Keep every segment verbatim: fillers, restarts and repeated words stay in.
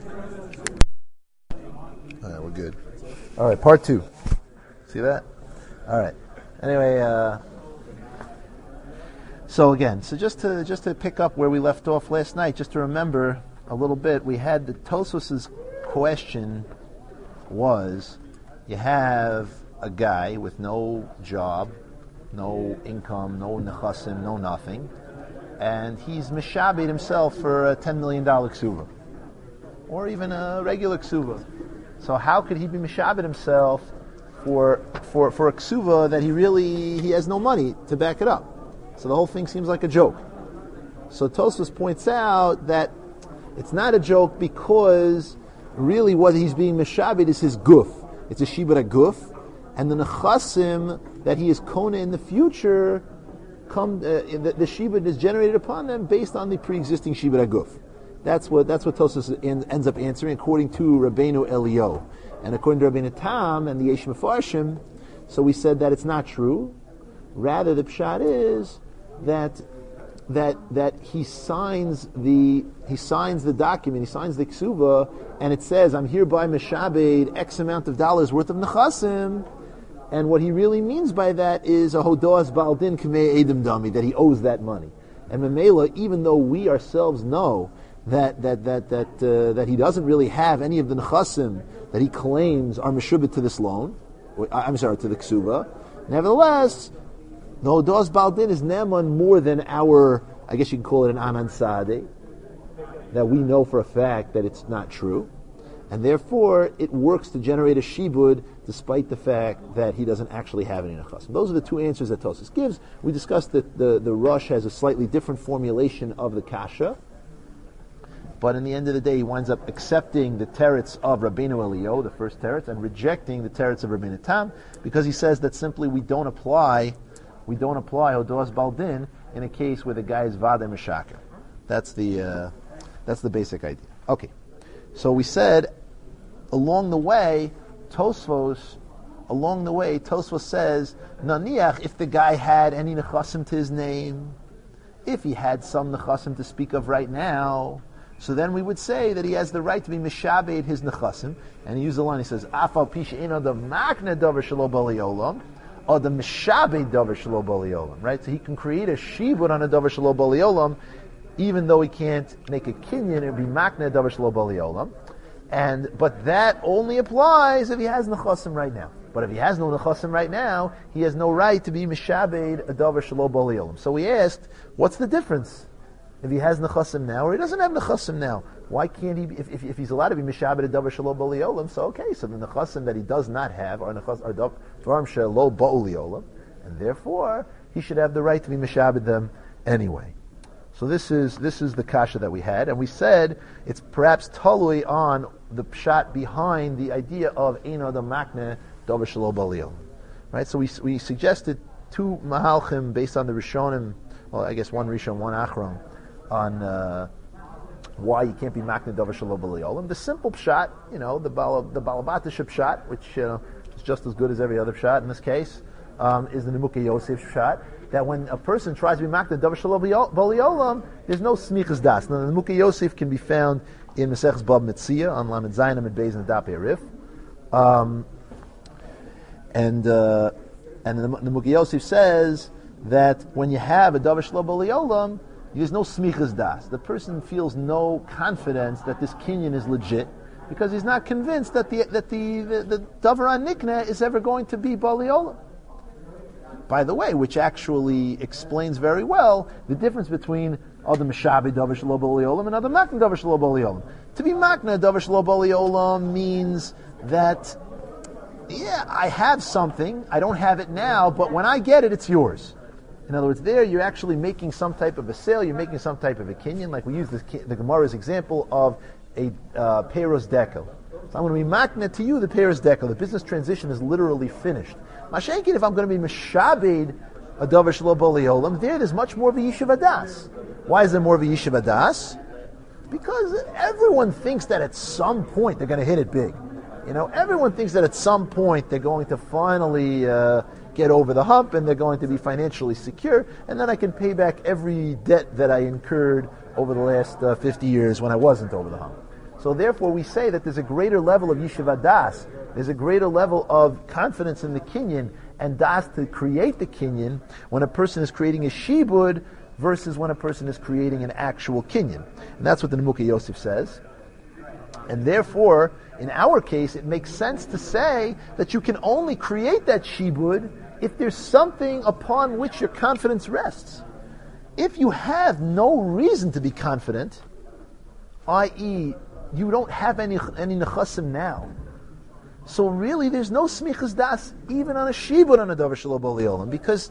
All right, we're good. All right, part two. See that? All right. Anyway, uh, so again, so just to just to pick up where we left off last night, just to remember a little bit, we had the Tosfos's question was, you have a guy with no job, no income, no nechasim, no nothing, and he's mishabed himself for a ten million dollars ksuva, or even a regular ksuva. So how could he be mishabed himself for for for a ksuva that he really he has no money to back it up? So the whole thing seems like a joke. So Tosfos points out that it's not a joke because really what he's being mishabed is his guf. It's a shibud guf, and the nechasim that he is kona in the future, come uh, the, the shibud is generated upon them based on the pre-existing shibud guf. That's what that's what Tosfos ends up answering according to Rabbeinu Elio, and according to Rabbeinu Tam and the Yesh Mefarshim. So we said that it's not true. Rather, the pshat is that that that he signs the he signs the document, he signs the ksuva, and it says, "I'm hereby mishabed X amount of dollars worth of nechasim." And what he really means by that is a hodoas baldin k'mei edim dami, that he owes that money. And memela, even though we ourselves know that that that that uh, that he doesn't really have any of the nechasim that he claims are meshubit to this loan, or, I'm sorry, to the ksuva, nevertheless, the hodoas baldin is neman more than our, I guess you can call it an anan sadeh, that we know for a fact that it's not true, and therefore it works to generate a shibud despite the fact that he doesn't actually have any nechasim. Those are the two answers that Tosfos gives. We discussed that the, the Rosh has a slightly different formulation of the kasha, but in the end of the day he winds up accepting the teretz of Rabbeinu Elio, the first teretz, and rejecting the teretz of Rabbeinu Tam, because he says that simply we don't apply we don't apply hodoas baldin in a case where the guy is vadeh meshaker. That's the uh, that's the basic idea. Okay, so we said along the way, Tosfos, along the way, Tosfos says, naniach, if the guy had any nechasim to his name, if he had some nechasim to speak of right now, so then we would say that he has the right to be mishabed his nechasim. And he used the line, he says, afal pisha ino the makna davar shelo bali olam, or the mishabed davar shelo bali olam, right? So he can create a shibud on a davar shelo bali olam, even though he can't make a kinyan, it would be makna davar shelo bali olam. And but that only applies if he has nechasim right now. But if he has no nechasim right now, he has no right to be mishabed a davar shelo bali olam. So we asked, what's the difference? If he has nechasim now, or he doesn't have nechasim now, why can't he? Be, if, if if he's allowed to be mishabed a davar shelo bali olam, so okay, so the nechasim that he does not have are nechas are dvarim shelo ba'uli olam, and therefore he should have the right to be mishabed them anyway. So this is this is the kasha that we had, and we said it's perhaps talui on the pshat behind the idea of eino the makne davar shelo bali olam, right? So we we suggested two mahalchim based on the Rishonim, well, I guess one Rishon, one Achron, on uh, why you can't be makne davar shelo bali olam. The simple pshat, you know, the bal, the balabatish pshat, which you know is just as good as every other pshat in this case, um, is the Nimukei Yosef pshat, that when a person tries to be makne davar shelo bali olam, there's no smichas das. Now the Nimukei Yosef can be found in Maseches Bab Metzia on Lamed Zayin and Beis and Dapei Rif, um, and uh, and the Nimukei Yosef says that when you have a davar shelo bali olam, there's no smichas das. The person feels no confidence that this kinyan is legit because he's not convinced that the that the the, the davar nikna is ever going to be bali olam. By the way, which actually explains very well the difference between Adam Mishabed davar shelo bali olam and Adam Makna davar shelo bali olam. To be Makna davar shelo bali olam means that, yeah, I have something, I don't have it now, but when I get it, it's yours. In other words, there you're actually making some type of a sale, you're making some type of a kinyan, like we use this, the Gemara's example of a uh, peiros dekel. So I'm going to be makna to you the peiros dekel. The business transition is literally finished. Mashenkin, if I'm going to be mishabed a davar shelo bali olam, there there's much more of a yishuv adas. Why is there more of a yishuv adas? Because everyone thinks that at some point they're going to hit it big. You know, everyone thinks that at some point they're going to finally uh, get over the hump and they're going to be financially secure, and then I can pay back every debt that I incurred over the last uh, fifty years when I wasn't over the hump. So therefore we say that there's a greater level of Yeshiva Das, there's a greater level of confidence in the Kinyan and Das to create the Kinyan when a person is creating a Shibud versus when a person is creating an actual Kinyan. And that's what the Nimukei Yosef says. And therefore, in our case, it makes sense to say that you can only create that Shibud if there's something upon which your confidence rests. If you have no reason to be confident, that is, you don't have any any nechasim now, so really there's no smichas das even on a shibud on a davar shelo bo le'olam, because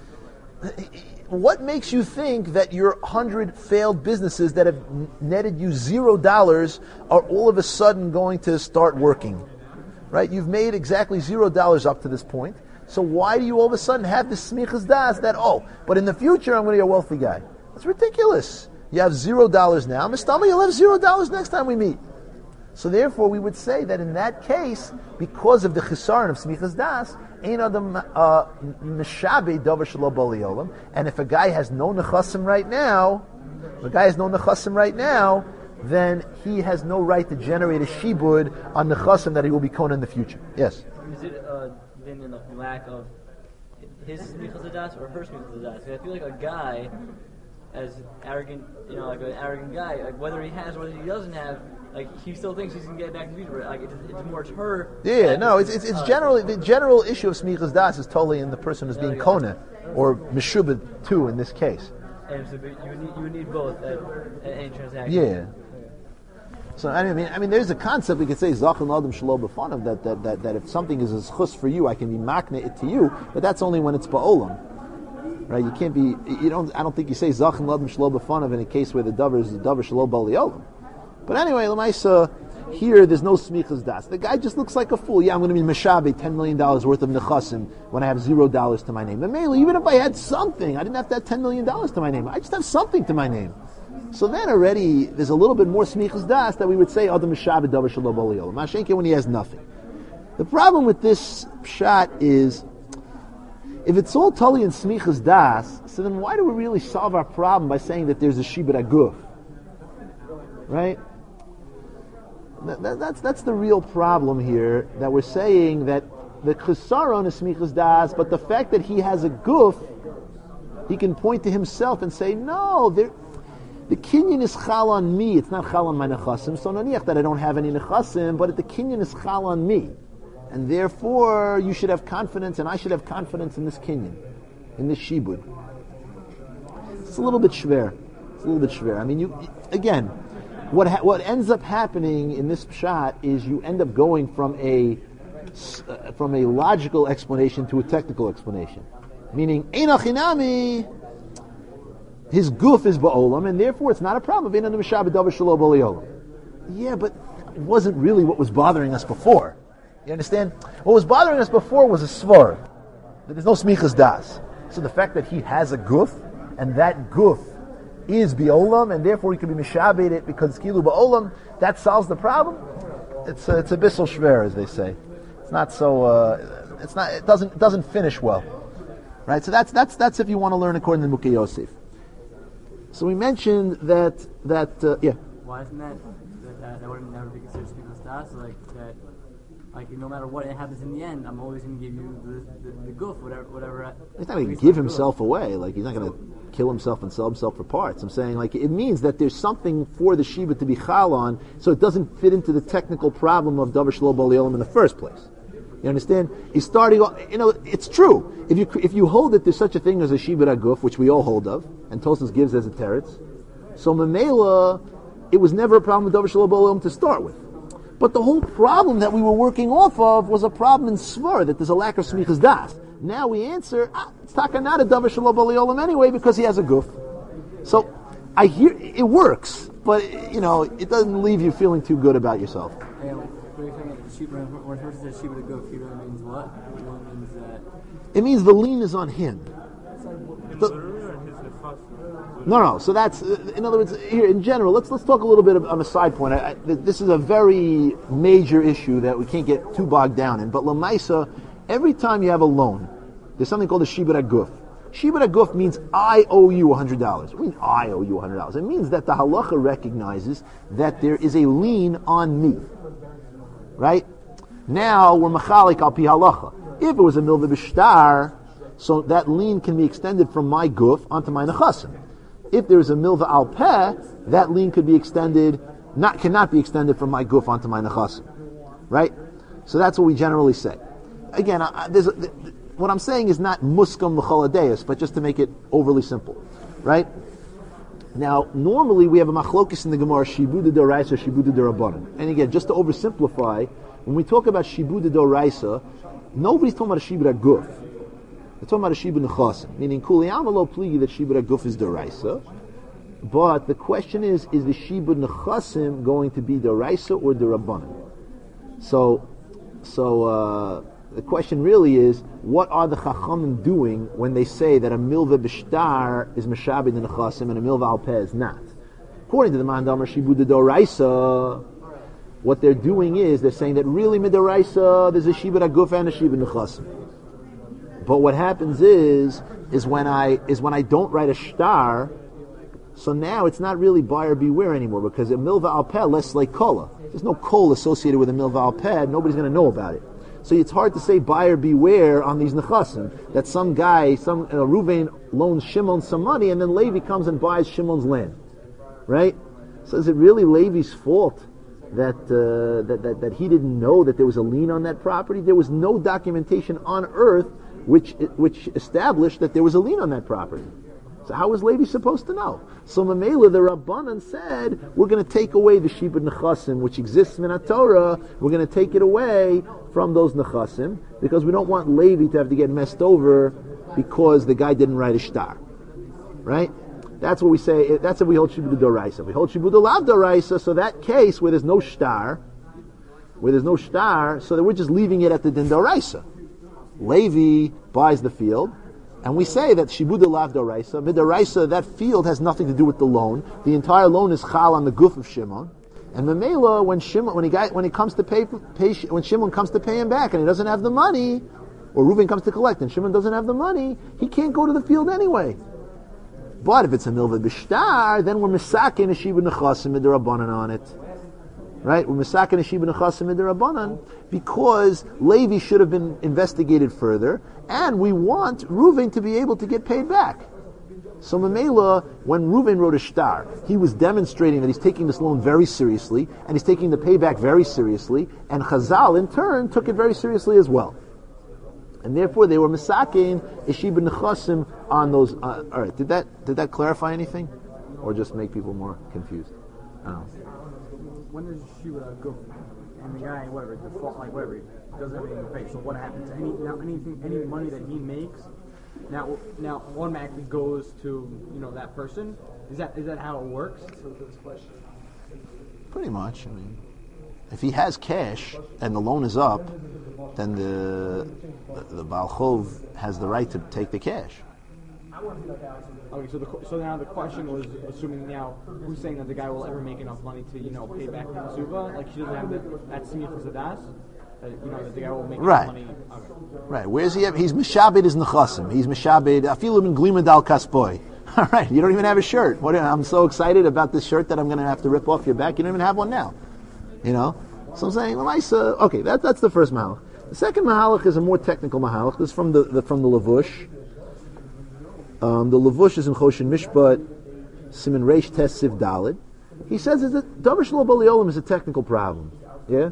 what makes you think that your hundred failed businesses that have netted you zero dollars are all of a sudden going to start working? Right? You've made exactly zero dollars up to this point. So why do you all of a sudden have this smichas das that, oh, but in the future I'm going to be a wealthy guy? That's ridiculous. You have zero dollars now. Mistama, you'll have zero dollars next time we meet. So therefore, we would say that in that case, because of the chisaron of smichas das, ein adam meshabe davar shelo bo le'olam. And if a guy has no nechasim right now, if a guy has no nechasim right now, then he has no right to generate a shibud on nechasim that he will be kona in the future. Yes. Is it uh, then in the lack of his smichas das or her smichas das? I feel like a guy, as arrogant, you know, like an arrogant guy, like whether he has or whether he doesn't have, like he still thinks he's gonna get back to the future. Like it's, it's more to her. Yeah, no, it's it's, it's uh, generally the general issue of smichas das is totally in the person who's being kona or meshubed too in this case. And so you would need you would need both at, at any transaction. Yeah. So I mean, I mean, there's a concept we could say zachin adam shelo b'fanav that that that that if something is a chus for you, I can be makne it to you, but that's only when it's ba'olam. Right, you can't be. You don't. I don't think you say zachin l'adam shelo b'fanav in a case where the davar is the davar shelo bo le'olam. But anyway, l'maisa here there's no smichas das. The guy just looks like a fool. Yeah, I'm going to be meshabe ten million dollars worth of nechasim when I have zero dollars to my name. But mainly, even if I had something, I didn't have to have ten million dollars to my name. I just have something to my name. So then already there's a little bit more smichas das that we would say adam meshabe davar shelo bo le'olam. Mashenke when he has nothing. The problem with this shot is, if it's all tali and smichas das, so then why do we really solve our problem by saying that there's a shibud aguf? Right? That, that, that's that's the real problem here, that we're saying that the chesaron is smichas das, but the fact that he has a guf, he can point to himself and say, no, there, the kinyan is chal on me, it's not chal on my nechasim, so naniach that I don't have any nechasim, but the kinyan is chal on me. And therefore, you should have confidence, and I should have confidence in this kinyan, in this shibud. It's a little bit shver. It's a little bit shver. I mean, you again, what ha- what ends up happening in this pshat is you end up going from a uh, from a logical explanation to a technical explanation, meaning einachinami, his guf is ba'olam, and therefore it's not a problem. Yeah, but it wasn't really what was bothering us before. You understand? What was bothering us before was a svar, that there's no smichas das. So the fact that he has a guf, and that guf is biolam, and therefore he can be mishabed it because it's kilu ba'olam, that solves the problem. It's a, it's a bissel shver, as they say. It's not so. Uh, it's not. It doesn't. It doesn't finish well, right? So that's that's that's if you want to learn according to Nimukei Yosef. So we mentioned that that uh, yeah. Why isn't that that, that, that would never be considered smichas das? Like that. Like, no matter what happens in the end, I'm always going to give you the, the, the goof, whatever. whatever. He's not going to give himself away. Like, he's not going to kill himself and sell himself for parts. I'm saying, like, it means that there's something for the shiva to be chal on, so it doesn't fit into the technical problem of davar shelo bo le'olam in the first place. You understand? He's starting off, you know, it's true. If you if you hold that there's such a thing as a shiva aguf, which we all hold of, and Tosfos gives as a teretz, so memela, it was never a problem with davar shelo bo le'olam to start with. But the whole problem that we were working off of was a problem in Svar, that there's a lack of smichas das. Now we answer, ah, it's taka not a davar shelo bo le'olam anyway because he has a guf. So I hear it works, but you know it doesn't leave you feeling too good about yourself. Yeah, what are you saying? When it says shiva to guf, it means what? It means that. It means the lien is on him. The, No, no. So that's, in other words, here in general. Let's let's talk a little bit of, on a side point. I, I, this is a very major issue that we can't get too bogged down in. But lamaisa, every time you have a loan, there's something called a shibud aguf. Shibud HaGuf means I owe you one hundred dollars. What do you mean I owe you one hundred dollars? It means that the halacha recognizes that there is a lien on me. Right? Now we're machalik al pi halacha. If it was a milva b'shtar, so that lien can be extended from my guf onto my nechasim. If there is a milva al peh, that lien could be extended, not cannot be extended from my guf onto my nechasim. Right? So that's what we generally say. Again, I, there's a, th- th- what I'm saying is not muskam l'choladeus, but just to make it overly simple. Right? Now, normally we have a machlokis in the Gemara, shibuda d'oraisa, shibuda d'rabbanan. And again, just to oversimplify, when we talk about shibuda d'oraisa, nobody's talking about a shibud haguf. They're talking about a shibud nechasim, meaning kuliyama lo pligi that shibud haguf is d'oraisa. But the question is, is the shibud nechasim going to be d'oraisa or d'rabbanan? So, so uh, the question really is, what are the chachamim doing when they say that a milva b'shtar is meshabed in nechasim and a milva al peh is not? According to the Mandamar shibuda d'oraisa, what they're doing is they're saying that really midoraisa there's a shibud haguf and a shibud nechasim. But what happens is is when I is when I don't write a shtar, so now it's not really buyer beware anymore, because a milva al peh less like kola. There's no kol associated with a milva al peh. Nobody's going to know about it. So it's hard to say buyer beware on these nechasim, that some guy, some uh, Ruvain loans Shimon some money, and then Levi comes and buys Shimon's land, right? So is it really Levi's fault that, uh, that that that he didn't know that there was a lien on that property? There was no documentation on earth which which established that there was a lien on that property. So how was Levi supposed to know? So Mamela, the Rabbanan said, we're going to take away the Shibud Nechasim, which exists in the Torah. We're going to take it away from those Nechasim, because we don't want Levi to have to get messed over because the guy didn't write a shtar. Right? That's what we say. That's what we hold Shibud Doraisa. We hold Shibud Lav Doraisa, so that case where there's no shtar, where there's no shtar, so that we're just leaving it at the Din Doraisa. Levi buys the field, and we say that Shibuda Lav Doraisa, Midoraisa, that field has nothing to do with the loan. The entire loan is chal on the guf of Shimon. And Mamela, when Shimon, when he got, when he comes to pay, pay, when Shimon comes to pay him back, and he doesn't have the money, or Reuven comes to collect, and Shimon doesn't have the money, he can't go to the field anyway. But if it's a milva b'shtar, then we're misakin a shibu nechasim mid'Rabbanan on it. Right? We're misakin a shibu nechasim mid'Rabbanan because Levi should have been investigated further, and we want Reuven to be able to get paid back. So Mamela, when Reuven wrote a shtar, he was demonstrating that he's taking this loan very seriously, and he's taking the payback very seriously, and Chazal in turn took it very seriously as well. And therefore they were misakin ishib nechasim on those. Uh, all right, did that did that clarify anything, or just make people more confused? I don't know. When does Shiva go? And the guy, whatever, default, like whatever, he doesn't have anything to pay. So what happens? Any now anything, any money that he makes, now now automatically goes to you know that person. Is that is that how it works? Pretty much. I mean, if he has cash and the loan is up, then the the, the Baal Chov has the right to take the cash. Okay, so the, so now the question was, assuming now, who's saying that the guy will ever make enough money to, you know, pay back the Suva? Like, she doesn't have the, that Smichas Adas? That, you know, that the guy will make right. enough money? Okay. Right. Where's he? At? He's Meshabed is Nechasim. He's Meshabed, Afilu min Glima Dal Kaspoy. All right, you don't even have a shirt. What, I'm so excited about this shirt that I'm going to have to rip off your back. You don't even have one now. You know? So I'm saying, well, nice, uh, okay, that, that's the first mahalach. The second mahalach is a more technical mahalach. This is from the, the from the Lavush. Um, the Lavush is in Choshen Mishpat, Siman Reish Tes Siv Dalid. He says that Davar Shelo Baliolim is a technical problem. Yeah?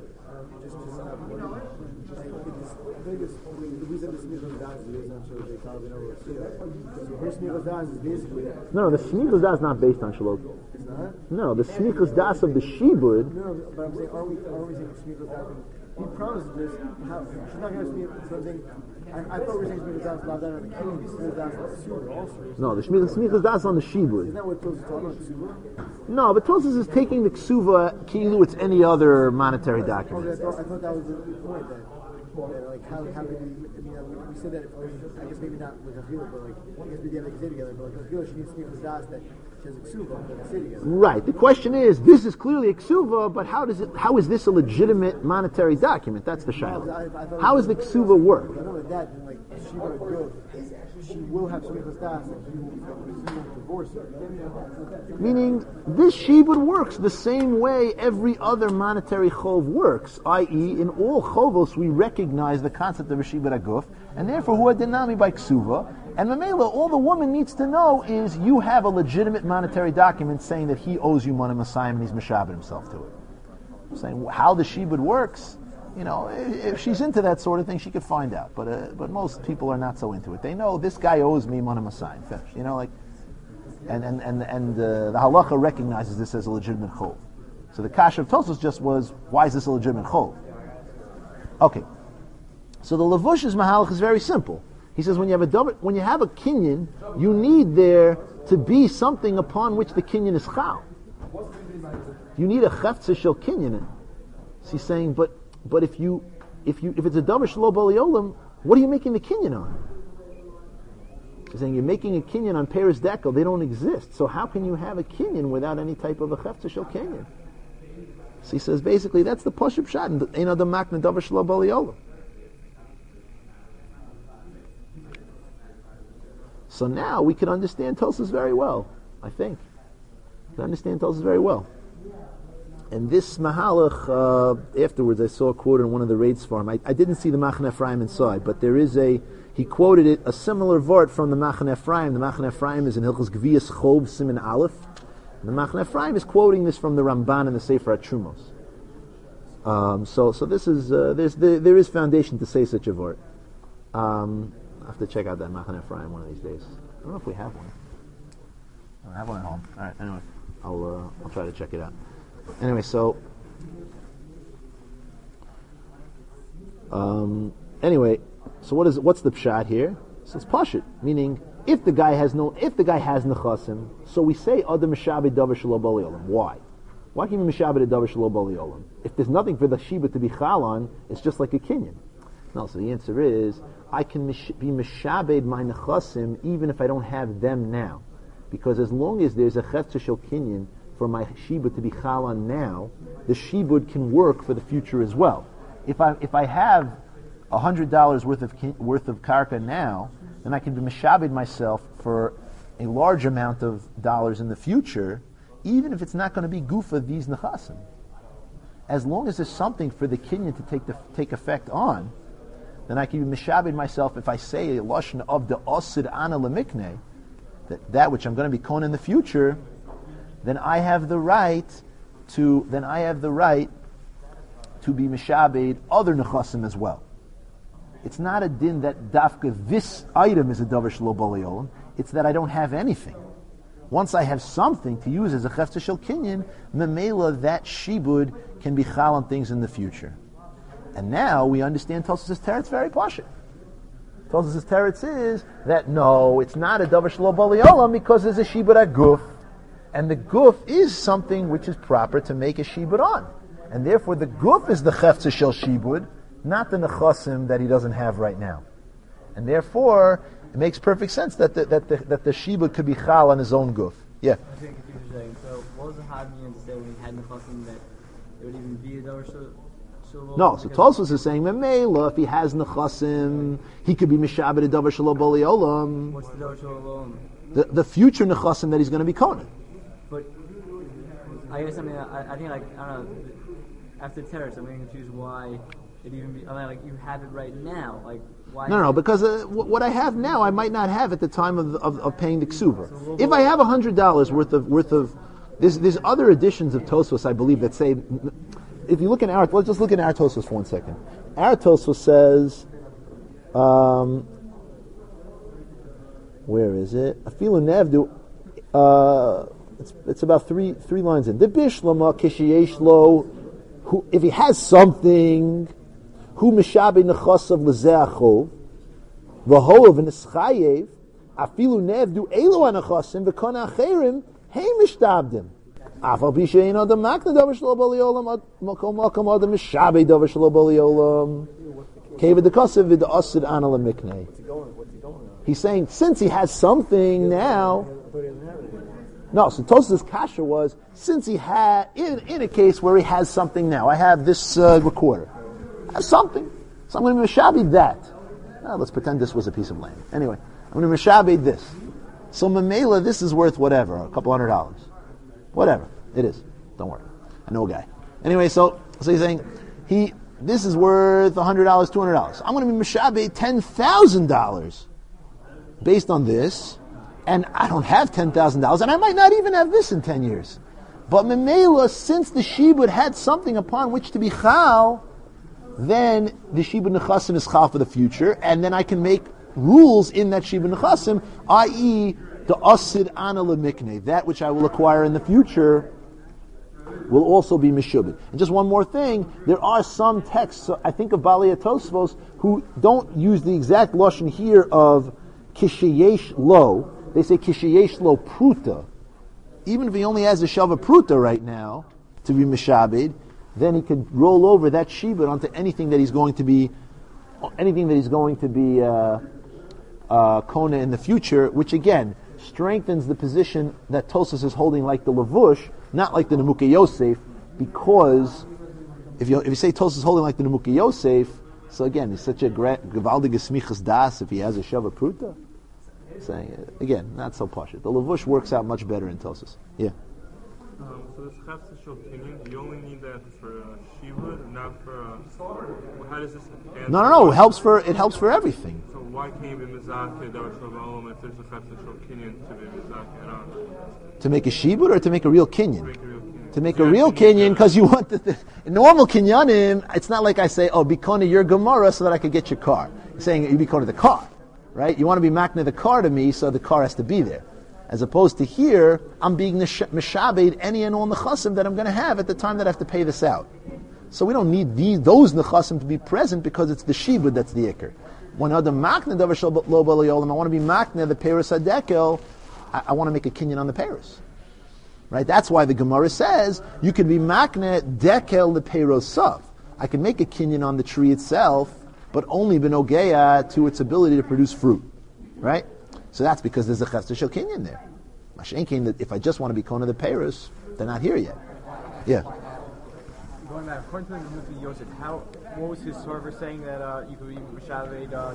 No, the Smichas Das is not based on Shalot. It's not? No, the Smichas Das of the Shibud. No, but I'm saying, are we, are we saying Smichas Das? He promised this. How, she's not going to speak something. I, I thought we were saying Smichas Das not done on the king. Smichas Das on the Suda also. No, the Smichas Das on the Shibud. Isn't that what Tosus is talking about, Suda? No, but Tosus is taking the Ksuva Kilu it's any other monetary document. Okay, I thought, I thought that was the point then. Yeah, like how how did we? I mean, uh, we, we said that. I guess maybe not with Hafila, but like I guess we did like stay together. But like Hafila, she needs to be with Das that she has a ksuva, but they stay together. Right. The question is, this is clearly a ksuva, but how does it? How is this a legitimate monetary document? That's the No, 'cause I- I shayla. thought How it does the was- ksuva work? I know with that, then like if she would go, she will have smichas Das, and he will, he will divorce her. Meaning, this shibud works the same way every other monetary chov works, that is, in all chovos we recognize the concept of a shibud aguf, and therefore who are dinami by ksuva, and Mamela, all the woman needs to know is you have a legitimate monetary document saying that he owes you money Masayim and he's meshabed himself to it. Saying how the shibud works, you know, if she's into that sort of thing, she could find out. But uh, but most people are not so into it. They know this guy owes me money Masayim. Finish. You know, like. And and and and uh, the halacha recognizes this as a legitimate chov. So the kasha of Tosfos just was, why is this a legitimate chov? Okay. So the levush's mahalach is very simple. He says when you have a double, when you have a kinyan, you need there to be something upon which the kinyan is chal. You need a cheftza shel kinyan. So he's saying, but but if you if you if it's a davar shelo baliolam, what are you making the kinyan on? He's saying you're making a kinyan on Paris Dekel, they don't exist. So how can you have a kinyan without any type of a cheftza shel kinyan? So he says basically that's the pashup shot and ain't other makna davar shelo baliolam. So now we can understand Tosfos very well, I think. We can understand Tosfos very well. And this Mahalach, uh, afterwards I saw a quote in one of the Raid Sfarim. I, I didn't see the Machane Ephraim inside, but there is a, he quoted it, a similar vart from the Machane Ephraim. The Machane Ephraim is in Hilchos Gvias Chob Siman Aleph. And the Machane Ephraim is quoting this from the Ramban in the Sefer HaTrumos. Um, so, so this is, uh, there's, there, there is foundation to say such a vart. Um, I have to check out that Machane Ephraim one of these days. I don't know if we have one. I don't have one at home. All right. Anyway, I'll uh, I'll try to check it out. Anyway, so um, anyway, so what is what's the pshat here? So it's pashut, meaning if the guy has no, if the guy has nechasim, so we say adam mishabed davar shelo bali olam. Why? Why can you mishabed a davar shelo bali olam? If there's nothing for the shiba to be chal on, it's just like a kinyan. No, so the answer is, I can mish- be mishabed my nechasim even if I don't have them now. Because as long as there's a cheftza shel kinyan for my shibud to be chal on now, the shibud can work for the future as well. If I if I have a hundred dollars worth of kin- worth of karka now, then I can be mishabed myself for a large amount of dollars in the future, even if it's not going to be gufa these nechasim. As long as there's something for the kinyan to take the, take effect on, then I can be mishabed myself if I say a lashon of the osid ana lemikne, that that which I'm going to be kon in the future, then I have the right to then I have the right to be mishabed other nechasim as well. It's not a din that dafka this item is a davar shelo bali olam. It's that I don't have anything. Once I have something to use as a cheftza shel kinyan, memela that shibud can be chal on things in the future. And now we understand Tosfos' teretz very pashut. Tosfos' teretz is that no, it's not a davar shelo bali olam because there's a shibud aguf, and the guf is something which is proper to make a shibud on, and therefore the guf is the cheftza shel shibud, not the nechasim that he doesn't have right now, and therefore it makes perfect sense that the, that the, that the shibud could be chal on his own guf. Yeah. I think confused for a second. So what was the hadmian to say when he had nechasim that it would even be a davar shel? No, so Tosfos is saying Memela, if he has nechasim, he could be mishabed a davar shelo bali olam. What's the davar shelo olam? The the future nechasim that he's going to be kohen. But I guess I mean I, I think like I don't know. After teretz, I'm getting confused why it even be. I mean, like you have it right now. Like why? No, no, because uh, w- what I have now, I might not have at the time of of, of paying the ksuva. So if I have a hundred dollars worth of worth of, there's there's other editions of Tosfos, I believe, that say. If you look in our, let's just look at our Tosfos for one second. Our Tosfos says, um, where is it? Afilu nevdu. Uh, it's it's about three three lines in. The bishlama kishiyesh lo, who if he has something, who mishabe nechasav lezeachov, v'hov v'neschayev, afilu nevdu elu anachasim v'kona acherim hey mishtabdim. Afal bishein adam makna davar shelo bali olam makom makom adam mishabe davar shelo bali olam. Keva de Kosev vid asid anala mikne. What's he going? What's he going on? He's saying since he has something now. I thought he doesn't have anything. No, so Tos's kasha was since he had in in a case where he has something now. I have this uh, recorder. I have something, so I'm going to mishabed that. Uh, let's pretend this was a piece of land. Anyway, I'm going to mishabed this. So Mamela, this is worth whatever, a couple hundred dollars, whatever it is. Don't worry, I know a guy. Anyway, so so he's saying he this is worth a hundred dollars, two hundred dollars. I'm going to be mishabed ten thousand dollars based on this. And I don't have ten thousand dollars, and I might not even have this in ten years. But Memela, since the Shibud had something upon which to be Chal, then the Shibud Nechasim is Chal for the future, and then I can make rules in that Shibud Nechasim, that is the Asid Ana Lemikne, that which I will acquire in the future, will also be Meshubid. And just one more thing, there are some texts, I think of Balei Tosfos, who don't use the exact Lashon here of Kishayesh Lo. They say Kishayesh Lo Pruta. Even if he only has a Shava Pruta right now to be Meshabed, then he could roll over that Shibud onto anything that he's going to be, anything that he's going to be uh, uh, Kona in the future, which again strengthens the position that Tosas is holding like the Lavush, not like the Nemuke Yosef, because if you if you say Tosas is holding like the Nemuke Yosef, so again, he's such a Gevaldige Smichas Das if he has a Shava Pruta. Saying it. Again, not so pashut. The Lavush works out much better in Tosas. Yeah. Um, so this Chafsishal opinion, you only need that for uh, Shibud, not for. Uh, well, how does this? No, no, no. It helps for it helps for everything. So why can't you be Mizakeh Davar Shalom if there's a Chafsishal opinion to be Mizakeh on? To make a Shibud or to make a real Kinyan? To make a real Kinyan. To make a real Kinyan, because you want the, the normal Kinyanim. It's not like I say, "Oh, be Kona your Gemara so that I could get your car." You're saying you be Kona the car. Right? You want to be makna the car to me, so the car has to be there. As opposed to here, I'm being mishabed any and all nechasim that I'm going to have at the time that I have to pay this out. So we don't need these, those nechasim to be present because it's the shibud that's the ikr. When other makna davar shel lo b'le'olam, I want to be makna the peris hadekel. I, I want to make a kinyan on the peris. Right? That's why the Gemara says you could be makna dekel the peros saf. I can make a kinyan on the tree itself, but only benogeya to its ability to produce fruit, right? So that's because there's a chesed shel kinyan there. Mashenkin, that if I just want to be kona the Paris, they're not here yet. Yeah. Going back, according to the Nemuke Yosef, how what was his server saying that uh, you could be mishaved uh,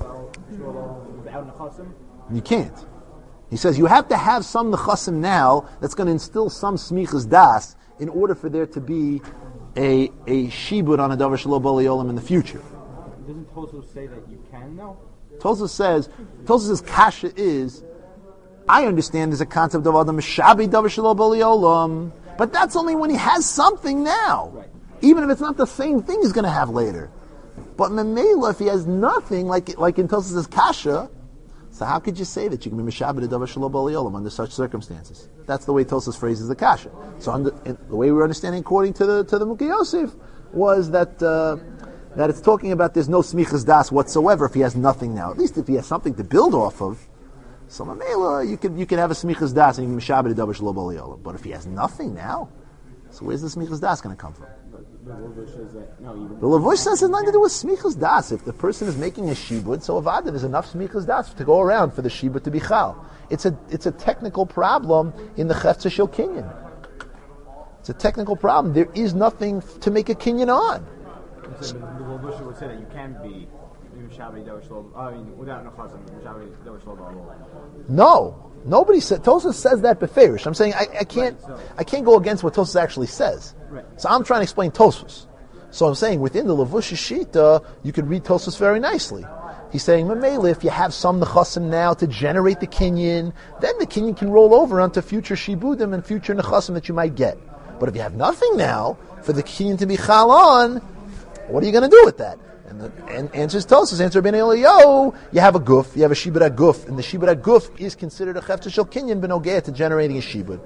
without nechasim? You can't. He says you have to have some nechasim now that's going to instill some smichas das in order for there to be a a shibud on a davar shelo bali olam in the future. Doesn't Tosos say that you can though? Tosos says, Tosos' kasha is, I understand there's a concept of adam shabi davar shelo bali olam, but that's only when he has something now. Right. Even if it's not the same thing he's going to have later. But Memela, if he has nothing, like like in Tosos' kasha, so how could you say that you can be mishabed a davar shelo bali olam under such circumstances? That's the way Tosos phrases the kasha. So under, the way we're understanding according to the to the Nemuke Yosef was that. Uh, That it's talking about there's no smichas das whatsoever if he has nothing now. At least if he has something to build off of, so mamela you can you can have a smichas das and you can mishabed a davar shelo bali olam. But if he has nothing now, so where's the smichas das going to come from? The Lavush says that no, even The Lavush says it has nothing to do with smichas das. If the person is making a shibud, so avada there's enough smichas das to go around for the shibud to be chal. It's a it's a technical problem in the chefza shel kinyan. It's a technical problem. There is nothing to make a kinyan on. So the Lavush would say that you can be mishaved davar shelo. I mean, without nechasim, mishaved davar shelo. No, nobody said. Tosas says that beferish. I'm saying I, I can't. Right, so. I can't go against what Tosas actually says. Right. So I'm trying to explain Tosas. So I'm saying within the Lavush Shita, you could read Tosas very nicely. He's saying, Mamela, if you have some nechasim now to generate the kinyan, then the kinyan can roll over onto future shibudim and future nechasim that you might get. But if you have nothing now for the kinyan to be chal on, what are you going to do with that? And the and answers Tosas, answer Ben Eliyahu, you have a guf, you have a shibud guf, and the shibud guf is considered a chefta shel kinyan benogea to generating a shibud.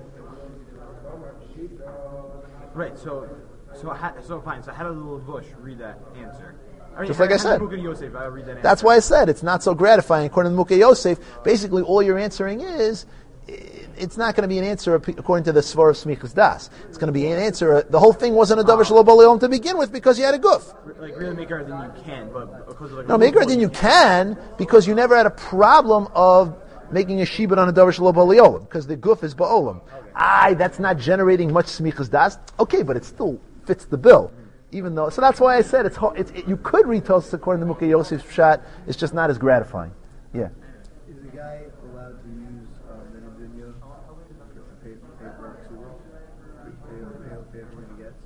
Right. So, so, ha, so fine. So, how does the Lavush read that answer? I mean, Just like I said. Nemuke Yosef, I read that answer. That's why I said it's not so gratifying. According to Nemuke Yosef, basically all you're answering is, it's not going to be an answer according to the Svar of Smichas Das. It's going to be an answer. The whole thing wasn't a davar shelo b'le'olam to begin with because you had a guf. Like really make it than you can, but because of like No, make it than you can because you never had a problem of making a shibud on a davar shelo b'le'olam because the guf is ba'olam. Aye, that's not generating much Smichas Das. Okay, but it still fits the bill. Even though, so that's why I said it's, it's it, you could read Tosfos according to Mukhe Yosef's pshat. It's just not as gratifying. Yeah. Is the guy allowed to use um, the Nedunya to pay pay for it too? Pay pay pay for what he gets?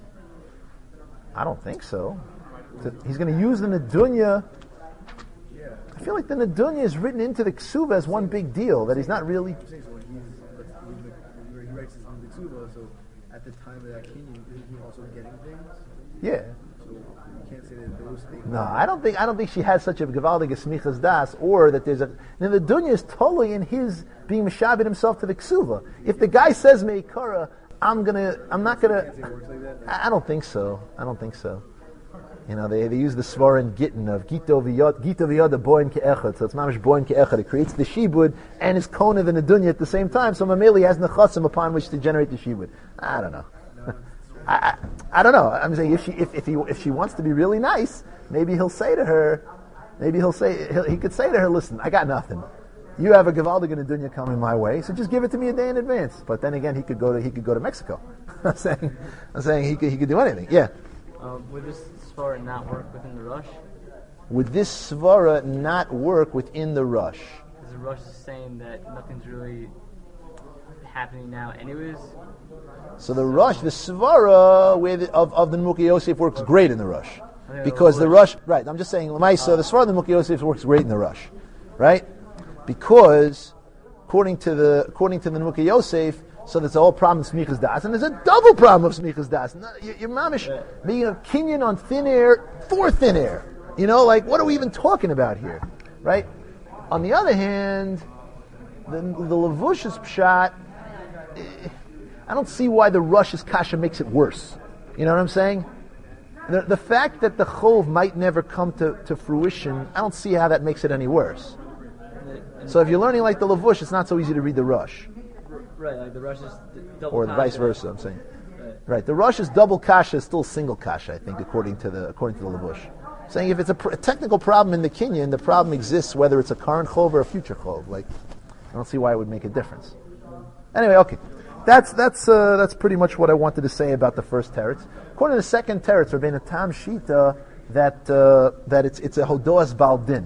I don't think so. To, he's going to use the Nedunya. Yeah. I feel like the Nedunya is written into the Ksuva as one big deal that he's not really. I'm saying so when he's when, when he writes his own Ksuba, so at the time of that kinyan, isn't he also getting things? Yeah. So you can't say that those things. No, I don't think I don't think she has such a gevaldige smichas das, or that there's a. Now the dunya is totally in his being mishabed himself to the ksuva. If the guy says meikara, I'm gonna, I'm not gonna. Can't say it works like that. I I don't think so. I don't think so. You know, they, they use the svar in Gittin of Gito v'yod, Gito v'yod boin ke'echad. So it's mamish boin ke'echad. It creates the shibud and is konev and the dunya at the same time. So Mameli has nechasim upon which to generate the shibud. I don't know. I, I, I don't know. I'm saying if she if if, he, if she wants to be really nice, maybe he'll say to her, maybe he'll say he'll, he could say to her, listen, I got nothing. You have a gevaldig and a dunya coming my way, so just give it to me a day in advance. But then again, he could go to he could go to Mexico. I'm saying I'm saying he could he could do anything. Yeah. Um, would this svara not work within the rush? Would this svara not work within the rush? Because the rush is saying that nothing's really happening now, anyways. So the rush, the svara where the, of of the Mukhe Yosef works great in the rush, because the rush. Right, I'm just saying, Lamaisa, the svara of the Mukhe Yosef works great in the rush, right? Because according to the according to the Mukhe Yosef, so there's a whole problem of smichas das, and there's a double problem of smichas das. You're, you're mamish being a kinyan on thin air for thin air. You know, like what are we even talking about here, right? On the other hand, the the levush's pshat. Eh, I don't see why the rush's kasha makes it worse. You know what I'm saying? The, the fact that the chov might never come to, to fruition, I don't see how that makes it any worse. So if you're learning like the lavush, it's not so easy to read the rush. Right, like the rush is d- double. Or the kasha. vice versa, I'm saying. Right. Right, the rush is double kasha, is still single kasha, I think, according to the according to the lavush. Saying if it's a, pr- a technical problem in the kinyan, the problem exists whether it's a current chov or a future chov. Like, I don't see why it would make a difference. Anyway, okay. That's that's uh, that's pretty much what I wanted to say about the first teretz. According to the second teretz, Rabbeinu Tam Shita, that uh, that it's it's a hodoas baldin.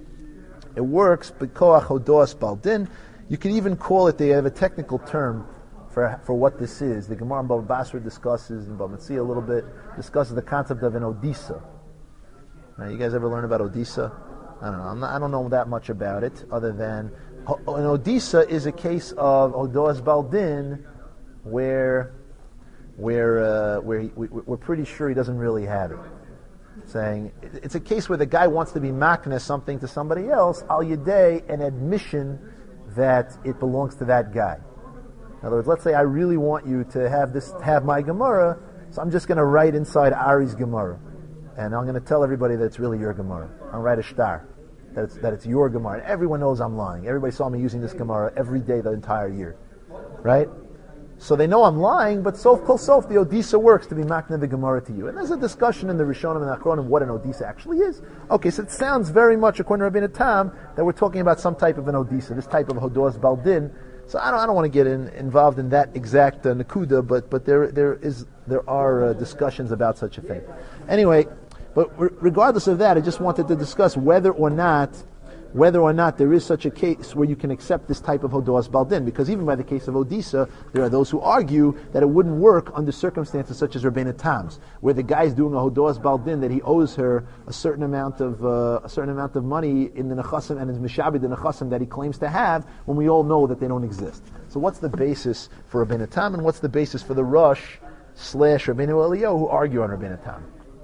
It works b'koach hodoas baldin. You could even call it. They have a technical term for for what this is. The Gemara in Bava Basra discusses, and Bava Metzia a little bit discusses the concept of an odisa. Now, you guys ever learn about odisa? I don't know. I'm not, I don't know that much about it, other than an odisa is a case of hodoas baldin, where where uh, where he, we, we're pretty sure he doesn't really have it. Saying it's a case where the guy wants to be makna something to somebody else, al yedei, an admission that it belongs to that guy. In other words, let's say I really want you to have this, have my Gemara, so I'm just going to write inside Ari's Gemara, and I'm going to tell everybody that it's really your Gemara. I'll write a star. That it's, that it's your Gemara. And everyone knows I'm lying. Everybody saw me using this Gemara every day the entire year. Right? So they know I'm lying, but sof kol sof, the Odisa works to be makna the Gemara to you. And there's a discussion in the Rishonim and Achronim what an Odisa actually is. Okay, so it sounds very much, according to Rabbeinu Tam, that we're talking about some type of an Odisa, this type of Hodoas Baldin. So I don't, I don't want to get in, involved in that exact uh, Nakuda, but but there there is there are uh, discussions about such a thing. Anyway, but re- regardless of that, I just wanted to discuss whether or not whether or not there is such a case where you can accept this type of Hodoas Baldin, because even by the case of Odisa, there are those who argue that it wouldn't work under circumstances such as Rabbeinu Tam's, where the guy is doing a Hodoas Baldin that he owes her a certain amount of uh, a certain amount of money in the Nechasim and his Mishabid the Nechasim that he claims to have, when we all know that they don't exist. So what's the basis for Rabbeinu Tam, and what's the basis for the Rush slash Rabbeinu Eliyahu who argue on Rabbeinu Tam?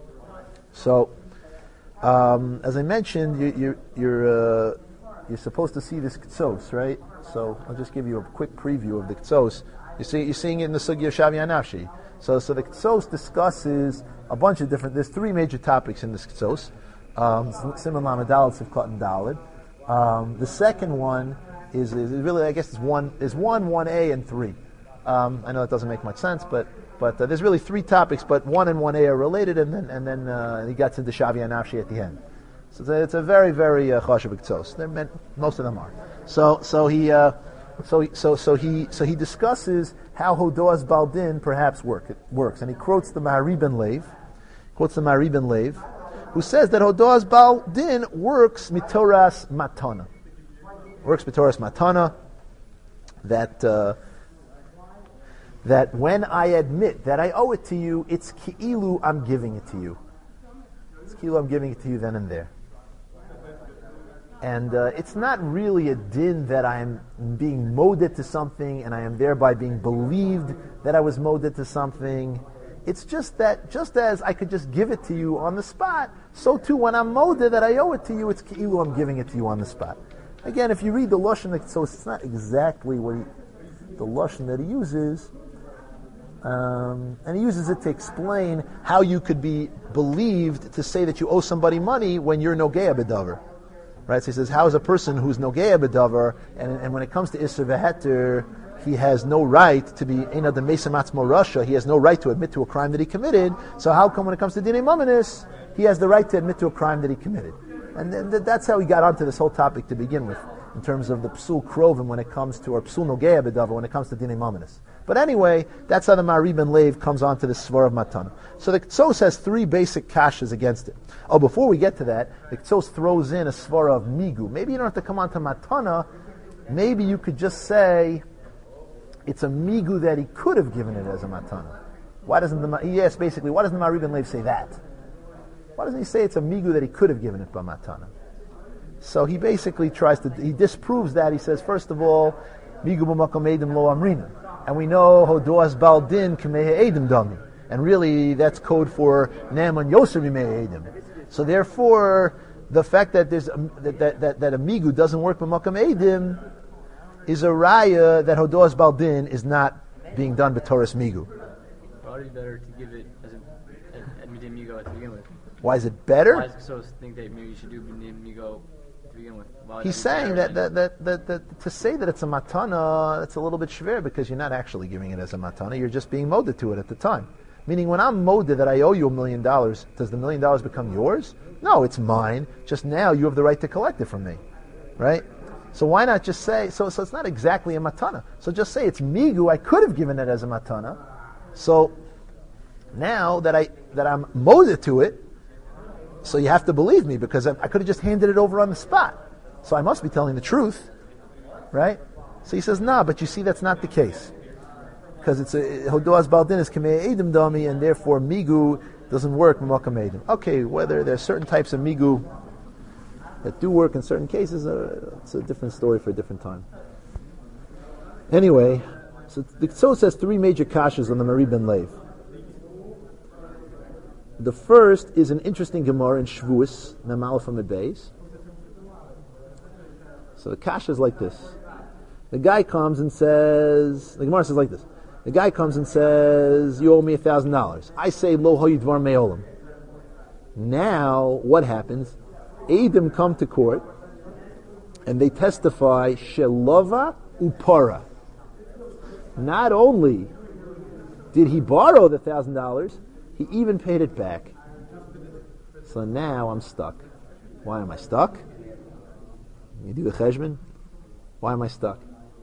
So, Um, as I mentioned, you, you, you're uh, you're supposed to see this Ktsos, right? So I'll just give you a quick preview of the Ktsos. You see, you're seeing it in the Sugya of Shavi Anafshi. So, so the Ktsos discusses a bunch of different. There's three major topics in this Ktsos. Um, Simon Lamed Daled, Sivkot and Daled. Um, the second one is, is really, I guess, it's one is one, one A, and three. Um, I know that doesn't make much sense, but but uh, there's really three topics, but one and one A are related, and then and then uh, he got to the Shavia Nafshi at the end. So it's a, it's a very very chashuv ktos. They're meant, most of them are. So so he uh, so he, so so he so he discusses how Hodoas Baldin perhaps work it works, and he quotes the Mahari ben Lev, quotes the Mahari ben Lev, who says that Hodoas Baldin works mitoras matana, works mitoras matana, that. Uh, that when I admit that I owe it to you, it's ki'ilu I'm giving it to you. It's ki'ilu I'm giving it to you then and there. And uh, it's not really a din that I am being moded to something and I am thereby being believed that I was moded to something. It's just that, just as I could just give it to you on the spot, so too when I'm moded that I owe it to you, it's ki'ilu I'm giving it to you on the spot. Again, if you read the Lashon, so it's not exactly what he, the Lashon that he uses, Um, and he uses it to explain how you could be believed to say that you owe somebody money when you're nogeya b'davar. Right? So he says, how is a person who's nogeya b'davar, and, and when it comes to Isser v'heter, he has no right to be Eina de Mesim Atzmo Rasha, he has no right to admit to a crime that he committed, so how come when it comes to Dinei Mamanis, he has the right to admit to a crime that he committed? And then th- that's how he got onto this whole topic to begin with, in terms of the Psul Krovim when it comes to, or Psul Nogeya b'davar when it comes to Dinei Mamanis. But anyway, that's how the Mahari ben Lev comes on to this Svar of Matana. So the Ktsos has three basic kashas against it. Oh, before we get to that, the Ktsos throws in a Svar of Migu. Maybe you don't have to come on to Matana. Maybe you could just say it's a Migu that he could have given it as a Matana. Why doesn't the, he asks basically, why doesn't the Mahari ben Lev say that? Why doesn't he say it's a Migu that he could have given it by Matana? So he basically tries to, he disproves that. He says, first of all, Migu b'makom edim lo amrina. And we know Hodoas Baldin Kamei Edim Dami. And really that's code for Naaman Yosef Mimei Edim. So therefore, the fact that there's a, that, that, that, that a Migu doesn't work with Makam Edim is a raya that Hodoas Baldin is not being done b'Torah's Migu. Probably better to give it as an Midim Migo to begin with. Why is it better? Why does Ktsos think that maybe you should do Midim Migo to begin with? Why He's saying that, that, that, that, that to say that it's a matana, it's a little bit shver because you're not actually giving it as a matana, you're just being moded to it at the time. Meaning when I'm moded that I owe you a million dollars, does the million dollars become yours? No, it's mine. Just now you have the right to collect it from me. Right? So why not just say, so, so it's not exactly a matana. So just say it's migu, I could have given it as a matana. So now that, I, that I'm moded to it, so you have to believe me because I, I could have just handed it over on the spot. So I must be telling the truth, right? So he says, nah, but you see that's not the case. Because it's a, Hodoas Baldin is Kamei Edim Dami, and therefore Migu doesn't work Makam Edim. Okay, whether there are certain types of Migu that do work in certain cases, uh, it's a different story for a different time. Anyway, so the Ktsos says three major kashas on the Mahari ben Lev. The first is an interesting Gemara in Shavuos, Memalef Amud Beis. So the kasha is like this. The guy comes and says, the Gemara says like this. The guy comes and says, you owe me a thousand dollars. I say, lo hoyidvar me'olam. Now, what happens? Eidim come to court, and they testify, shelova upara. Not only did he borrow the thousand dollars, he even paid it back. So now I'm stuck. Why am I stuck? You do the cheshbon. Why am I stuck?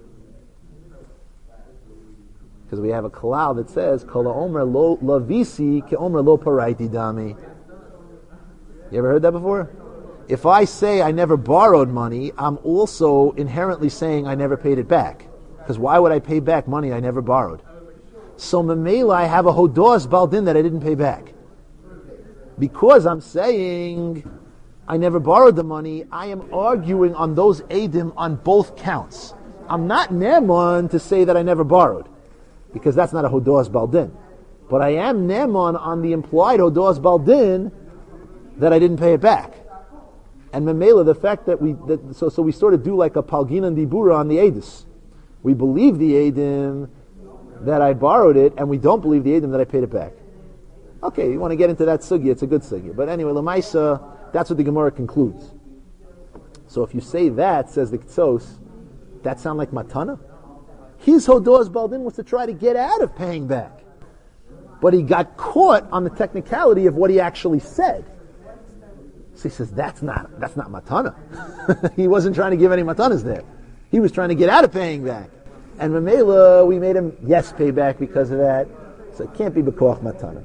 Because we have a kalal that says, "Kol omer lo lavisi ke omer lo paraiti dami." You ever heard that before? If I say I never borrowed money, I'm also inherently saying I never paid it back. Because why would I pay back money I never borrowed? So memela, I have a hodoas baldin that I didn't pay back. Because I'm saying I never borrowed the money, I am arguing on those edim on both counts. I'm not neman to say that I never borrowed, because that's not a hodoas baldin. But I am neman on the implied hodoas baldin that I didn't pay it back. And memela, the fact that we that, so so we sort of do like a palgin and dibura on the edis. We believe the edim that I borrowed it, and we don't believe the edim that I paid it back. Okay, you want to get into that sugya, it's a good sugya. But anyway, Lamaisa, that's what the Gemara concludes. So if you say that, says the Ktsos, that sound like matana? His hodos baldin was to try to get out of paying back. But he got caught on the technicality of what he actually said. So he says, that's not that's not matana. He wasn't trying to give any matanas there. He was trying to get out of paying back. And Mamela, we made him, yes, pay back because of that. So it can't be bekoach matana.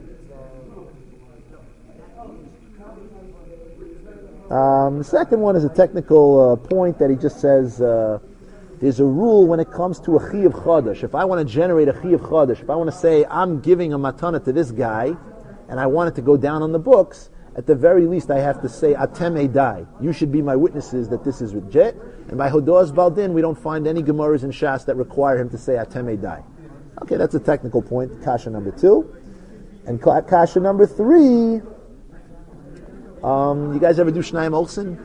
Um, the second one is a technical uh, point that he just says, uh, there's a rule when it comes to a chiyuv chadash. If I want to generate a chiyuv chadash, if I want to say I'm giving a matana to this guy, and I want it to go down on the books, at the very least I have to say atem edai. You should be my witnesses that this is legit. And by hodos baldin, we don't find any gemaras in Shas that require him to say atem edai. Okay, that's a technical point. Kasha number two, and kasha number three. Um, you guys ever do Shnayim Olsen?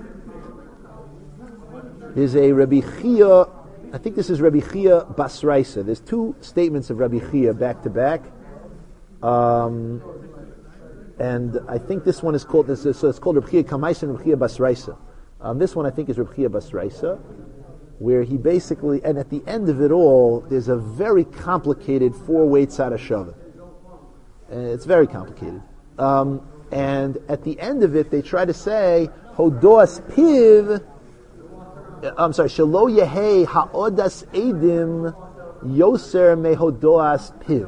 There's a Rabbi Chia, I think this is Rabbi Chia Basraisa. There's two statements of Rabbi Chia back to back. Um, and I think this one is called, this is, so it's called Rabbi Chia Kamais and Rabbi Chia Basraisa. Um, this one I think is Rabbi Chia Basraisa, where he basically, and at the end of it all, there's a very complicated four-way tzad hashava. It's very complicated. Um, And at the end of it, they try to say, Hodos piv, I'm sorry, Shelo yehei ha'odas edim yoser mehodoas piv.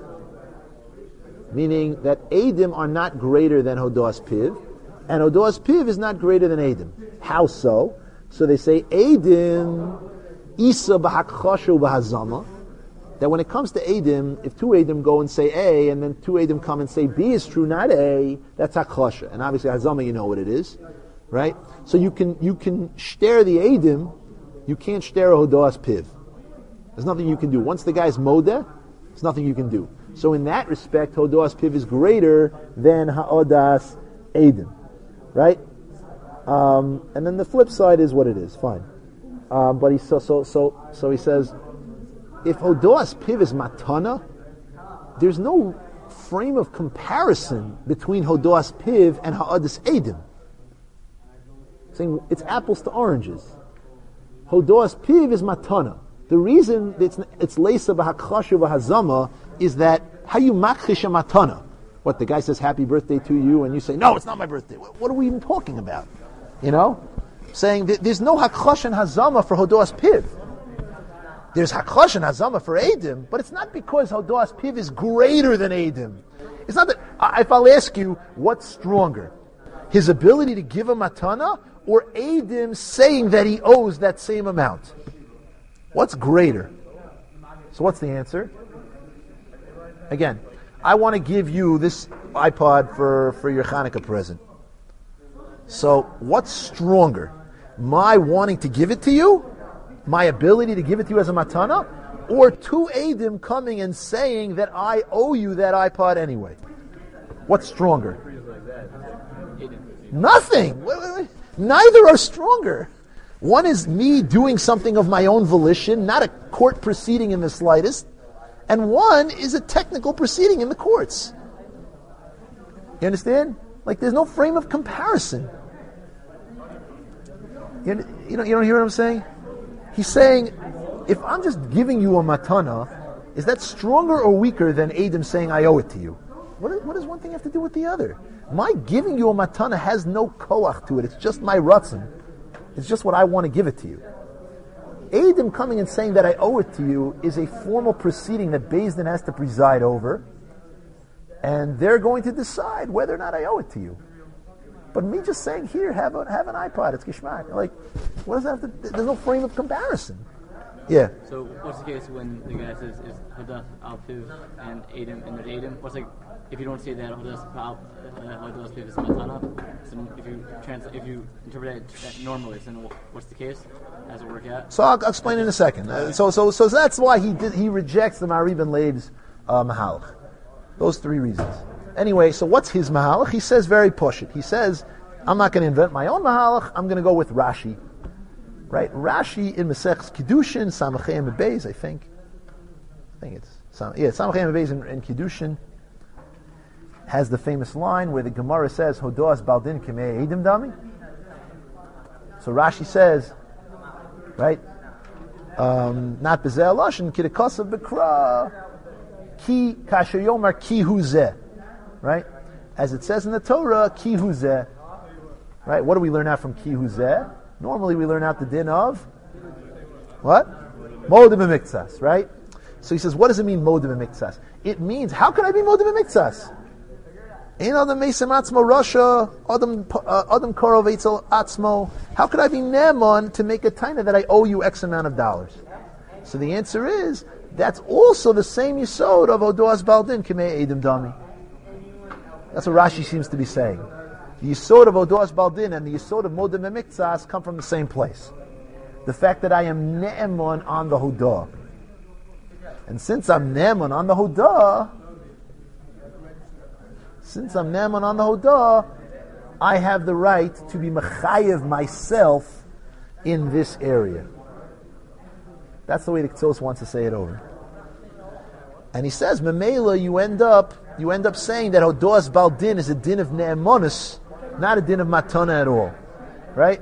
Meaning that edim are not greater than Hodos piv, and Hodos piv is not greater than edim. How so? So they say, edim isa b'hakchoshu b'hazama, that when it comes to Edim, if two Edim go and say A, and then two Edim come and say B is true, not A, that's Hakchosha. And obviously Hazama, you know what it is, right? So you can you can shter the Edim, you can't shter a Hodas Piv. There's nothing you can do. Once the guy's Modeh, there's nothing you can do. So in that respect, Hodas Piv is greater than Ha'odas Edim, right? Um, and then the flip side is what it is, fine. Um, but he so so so so he says, if Hodos Piv is matana, there's no frame of comparison between Hodos Piv and Ha'odas Edim. Saying it's apples to oranges. Hodos Piv is matana. The reason it's it's leisa b'hakchashu b'hazama is that how you makchish a matana. What, the guy says happy birthday to you and you say, no, it's not my birthday. What are we even talking about? You know? Saying that there's no hakchash and hazama for Hodos Piv. There's Hakchosh and Hazama for Edim, but it's not because Hodos Piv is greater than Edim. It's not that, if I'll ask you, what's stronger? His ability to give a matana, or Edim saying that he owes that same amount? What's greater? So what's the answer? Again, I want to give you this iPod for, for your Hanukkah present. So what's stronger? My wanting to give it to you? My ability to give it to you as a matana, or two Edim coming and saying that I owe you that iPod anyway? What's stronger? Nothing. Wait, wait, wait. Neither are stronger. One is me doing something of my own volition, not a court proceeding in the slightest, and one is a technical proceeding in the courts. You understand? Like, there's no frame of comparison. You, you, don't, you don't hear what I'm saying? He's saying, if I'm just giving you a matana, is that stronger or weaker than Edim saying I owe it to you? What, is, what does one thing have to do with the other? My giving you a matana has no koach to it. It's just my ratzon. It's just what I want to give it to you. Edim coming and saying that I owe it to you is a formal proceeding that Beis Din has to preside over, and they're going to decide whether or not I owe it to you. But me just saying, here, have, a, have an iPod, it's gishmak. Like, what does that have to, there's no frame of comparison. Yeah. So what's the case when the guy says is Hodas al Piv and Edim and there's Edim? What's like, if you don't say that Hodas al Hodas Piv is matana, so if you translate, if you interpret it normally, then what's the case? How does it work out? So I'll, I'll explain in a second. Uh, so, so, so that's why he did, he rejects the Ma'ariv and Leib's uh, mahalach. Those three reasons. Anyway, so what's his mahalach? He says very pushit. He says, I'm not going to invent my own mahalach, I'm going to go with Rashi. Right? Rashi in Masechus Kiddushin, Samachay Beis, I think. I think it's, yeah, Samachay Beis in, in Kiddushin has the famous line where the Gemara says, Hodos Baldin Kemei Edim Dami. So Rashi says, right? Um, not Bezel Lashon, Kidikosav Bekra, Ki Kasher Yomar Ki Huzeh. Right? As it says in the Torah, Ki Huzeh. Right? What do we learn out from Ki Huzeh? Normally we learn out the din of what? Modim Miktsas, right? So he says, what does it mean, Modim Miktsas? It means, how can I be Modim Miktsas? In Adam Mesim Atzmo Rasha, Adam Adam Korov Eitzel Atzmo. How could I be Neman to make a taina that I owe you X amount of dollars? So the answer is, that's also the same yisod of Odoas Baldin K'mei Edim Dami. That's what Rashi seems to be saying. The yisod of Odoas Baldin and the yisod of Modim Miktsas come from the same place. The fact that I am Ne'eman on the Hudah. And since I'm Ne'eman on the Hudah, since I'm Ne'eman on the Hudah, I have the right to be Mechayev myself in this area. That's the way the Ktsos wants to say it over. And he says, Memela, you end up, you end up saying that Odoas Baldin is a din of Ne'emanus, not a din of Matana at all. Right?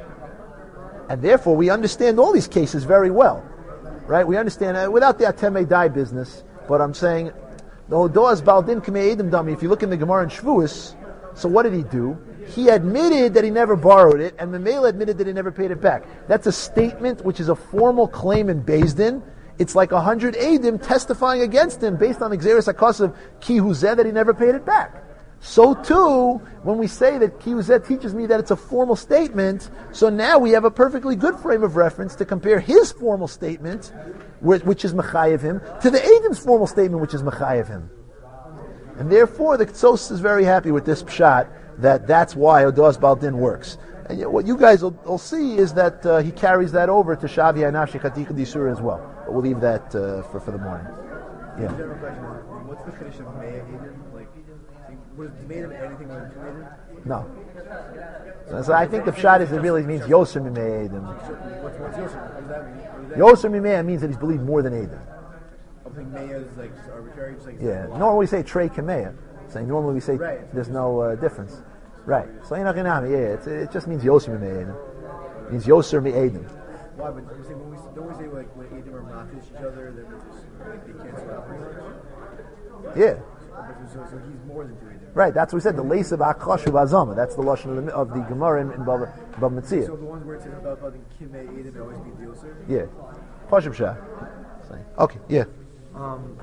And therefore, we understand all these cases very well. Right? We understand, uh, without the Ateme Dai business, but I'm saying, the Odoas Baldin K'mei Edim Dami, if you look in the Gemara in Shavuos, so what did he do? He admitted that he never borrowed it, and Memela admitted that he never paid it back. That's a statement which is a formal claim in Beis Din. It's like a hundred Edim testifying against him based on the Xeris HaKosav Ki Huzeh that he never paid it back. So too, when we say that Ki Huzeh teaches me that it's a formal statement, so now we have a perfectly good frame of reference to compare his formal statement, which is Mechayev him, to the Edim's formal statement, which is Mechayev him. And therefore, the Ktsos is very happy with this pshat, that that's why Odoas Baldin works. And you know, what you guys will, will see is that uh, he carries that over to Shavi Hanashi Chatika Disur as well. But we'll leave that uh, for, for the morning. Yeah. General question is, what's the finish of Mea Eden? Like, was made of anything when it made it? No. So, so I think the pshat is it really means Yoser Mimei Edom. What's, what's Yosef? What does that mean? What does that Yoser Mimei means that he's believed more than Edom. mean? I think Mea is like just arbitrary. Just like Yeah. Normally we say Trey Kameya. Saying normally we say Right. there's no uh, difference. Right. So Inachinami, yeah, it's, it just means Yoser Mimei Edom. It means Yoser Mimei. Why? But we say, when we, don't we say like when Edom are not each other, that they just like, they cancel out pretty much? Yeah. So, so he's more than two Edom. Right, that's what we said. The lace of Akashu Bazama. That's the lashon of the, of the Gemara in, in Bava Bava Metzia. So the ones where it says about about the Kimei Edom, it always means Yosef. Yeah. Pashab Shah. Okay. Yeah. Um,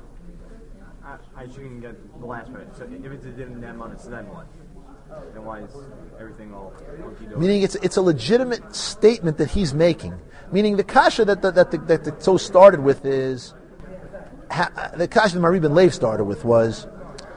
I, I shouldn't get the last right. So if it's a din Ne'emanus, then what? Then why is everything all hunky-dory? Meaning it's it's a legitimate statement that he's making. Meaning the kasha that the, that the, that the so started with is ha, the kasha that Mari ben Lev started with was,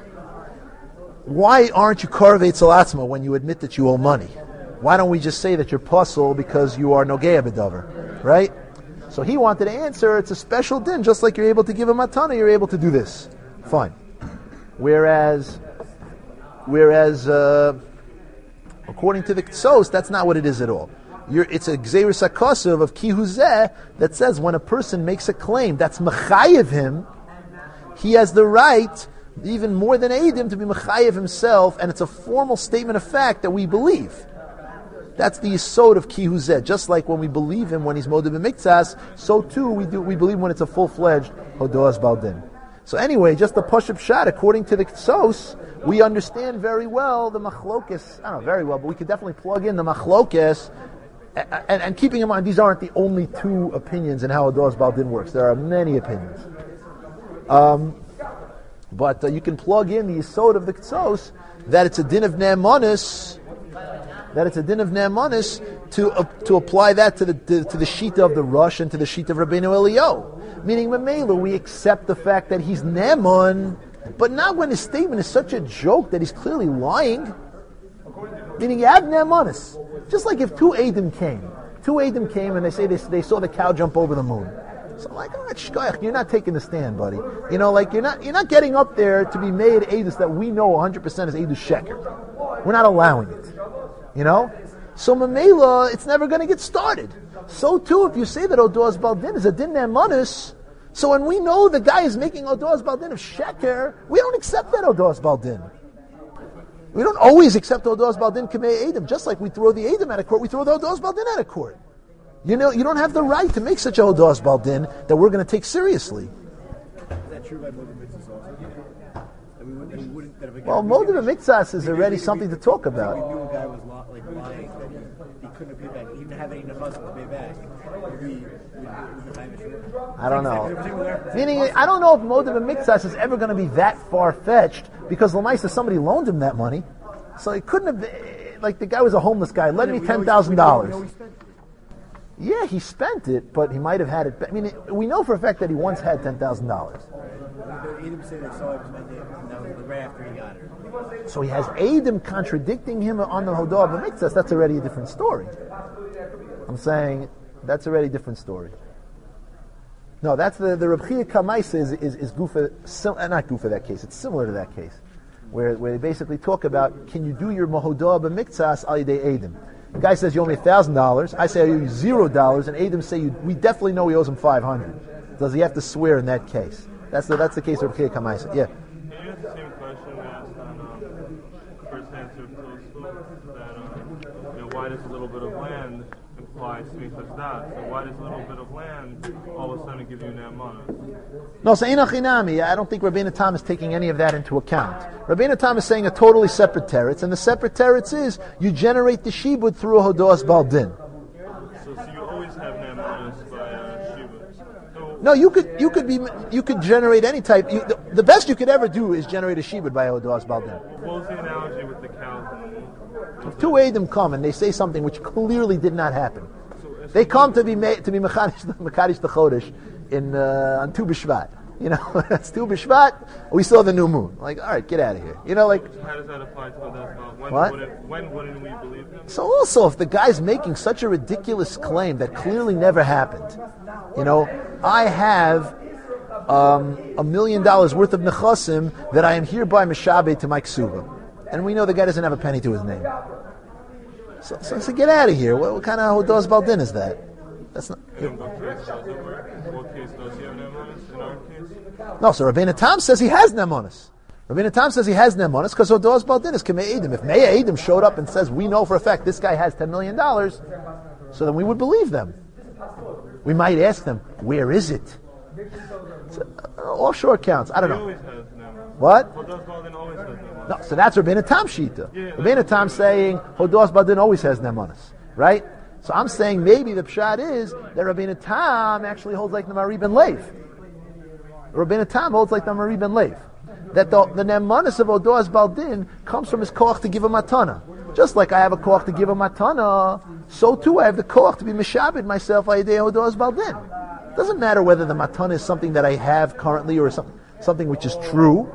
why aren't you Korvei Tzalatzma when you admit that you owe money? Why don't we just say that you're puzzle because you are Nogea B'davar, right? So he wanted to answer, it's a special din, just like you're able to give a matana, you're able to do this. Fine. Whereas, whereas, uh, according to the Ktsos, that's not what it is at all. You're, it's a Gzeirus HaKosav of Ki Huzeh that says when a person makes a claim that's Mechayev him, he has the right, even more than Eidim, to be Mechayev himself, and it's a formal statement of fact that we believe. That's the yisod of Ki Huzeh. Just like when we believe him when he's Modeh B'Miktsas, so too we do we believe when it's a full-fledged Odoas Baldin. So anyway, just the Pashab Shad, according to the Ktsos, we understand very well the Machlokes, I don't know very well, but we could definitely plug in the Machlokes, and, and, and keeping in mind, these aren't the only two opinions in how Odoas Baldin works. There are many opinions. Um, but uh, you can plug in the yisod of the Ktsos, that it's a din of Ne'emanus, that it's a din of Ne'emanus to uh, to apply that to the to, to the Shita of the Rush and to the Shita of Rabbeinu Eliyahu. Meaning, Mamela, we accept the fact that he's Ne'eman, but not when his statement is such a joke that he's clearly lying. Meaning, you have Ne'emanus. Just like if two Eidim came. Two Eidim came and they say they, they saw the cow jump over the moon. So I'm like, oh, shkoyach, you're not taking the stand, buddy. You know, like you're not you're not getting up there to be made Eidus that we know one hundred percent is Eidus Sheker. We're not allowing it. You know? So Mamela, it's never going to get started. So too, if you say that Odoas Baldin is a din Ne'emanus, so when we know the guy is making Odoas Baldin of Sheker, we don't accept that Odoas Baldin. We don't always accept Odoas Baldin K'mei Eidim. Just like we throw the Eidim out of court, we throw the Odoas Baldin out of court. You know, you don't have the right to make such a Hodos Baldin that we're going to take seriously. Is that true by Moed Mitzvahs also? That we wouldn't, that we wouldn't, that if a guy Well, we Moed knew- Mitzvahs is we- already we- something we- to talk We about. knew a guy was li- like lying that he, he couldn't pay back. He didn't have any nefas to pay back. Would we, would, would the time issue? I don't know. Meaning, I don't know if Moed Mitzvahs is ever going to be that far-fetched because Lamaisa, somebody loaned him that money. So it couldn't have been, like the guy was a homeless guy, lend me ten thousand dollars. Yeah, he spent it, but he might have had it. I mean, we know for a fact that he once had ten thousand dollars. Edom said they saw him spend it, and that was right after he got it. So he has Edom contradicting him on the Hodah B'Mitzvahs. That's already a different story. I'm saying that's already a different story. No, that's the the Reb Chia Kamaisa is is, is Gufa, sim, uh, not Gufa that case. It's similar to that case, where where they basically talk about can you do your Hodah B'Mitzvahs al yedei Edom. The guy says you owe me a thousand dollars. I say I owe you zero dollars, and Edom say you, we definitely know he owes him five hundred. Does he have to swear in that case? That's the that's the case of Reb Chia Kamaisa. Yeah. Can you ask the same question we asked on um, first answer of Tosfot, that um, you know, why does a little bit of land imply smichas das? So why does a little bit of land all of a sudden give you ne'emanus? No, so Enoch Inami, I don't think Rabbeinu Tam is taking any of that into account. Rabbeinu Tam is saying a totally separate teretz, and the separate teretz is you generate the shibud through a Hodos Baldin. So, so you always have ne'emanus by uh, shibud. So No, you could you could be you could generate any type. You, the, the best you could ever do is generate a shibud by a Hodos Baldin. what was the analogy with the cows and the wool? If two Edom come and they say something which clearly did not happen, they come to be made, to be mechadish mechadish the chodesh in uh, on Tu B'Shvat. You know, that's Tu B'Shvat. We saw the new moon. Like, all right, get out of here. You know, like. How does that apply to Hodas Baldin? When What? wouldn't, when wouldn't we believe him? So also, if the guy's making such a ridiculous claim that clearly never happened, you know, I have um, a million dollars worth of nechasim that I am hereby mishabed to my ksuba, and we know the guy doesn't have a penny to his name. So, so, so get out of here. What, what kind of Hodos Baldin is that? That's not. In what case does it work? What case does he have ne'emanus? In our case? No, so Rabbeinu Tam says he has nemonis. Rabbeinu Tam says he has nemonis because Hodos Baldin is Kamei Edom. If Mei Edom showed up and says, we know for a fact this guy has ten million dollars, so then we would believe them. We might ask them, where is it? So, uh, offshore accounts. I don't He know. always has ne'emanus. What? Hodas Baldin always has ne'emanus. No, so that's Rabbeinu Tam Shita. Yeah, Rabbeinu Tam saying Hodos Baldin always has nemonis, right? So I'm saying maybe the pshat is that Rabbeinu Tam actually holds like the Mari ben Lev. Rabbeinu Tam holds like the Mari ben Lev. That the, the ne'emanis of Hodos Baldin comes from his koach to give a matana. Just like I have a koach to give a matana, so too I have the koach to be mishabed myself ayidei Hodos Baldin. Doesn't matter whether the matana is something that I have currently or some, something which is true.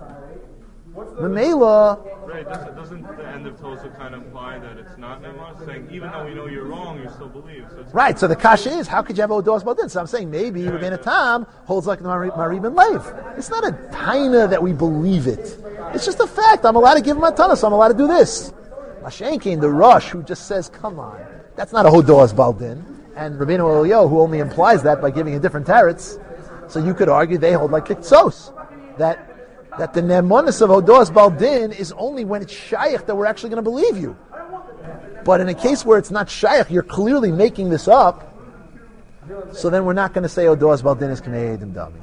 Memela, Right, doesn't, doesn't the end of Tosa kind of imply that it's not ne'emanus? Saying, even though we know you're wrong, you still believe. So it's right, so the kasha is, how could you have Hodos Baldin? So I'm saying maybe Rabbeinu Tam holds like the Mari, Mari ben Lev. It's not a taina that we believe it. It's just a fact. I'm allowed to give him a tana, so I'm allowed to do this. Lashenkin, the Rush, who just says, come on, that's not a Hodos Baldin. And Rabbeinu Elio, who only implies that by giving a different teretz. So you could argue they hold like Kitzos. That that the ne'emanus of Hodos Baldin is only when it's shaykh that we're actually going to believe you. But in a case where it's not shaykh, you're clearly making this up, so then we're not going to say Hodos Baldin is K'nei Edom Dami.